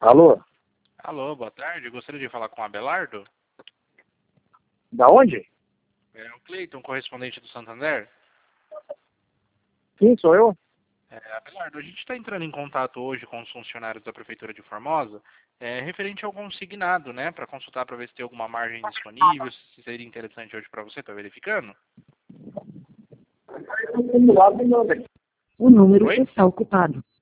Alô? Alô, boa tarde. Gostaria de falar com o Abelardo. Da onde? É o Cleiton, correspondente do Santander. Quem sou eu? Abelardo, a gente está entrando em contato hoje com os funcionários da Prefeitura de Formosa, referente ao consignado, né, para consultar para ver se tem alguma margem disponível, se seria interessante hoje para você, está verificando? Do lado do meu, velho. O número Oi? está ocupado.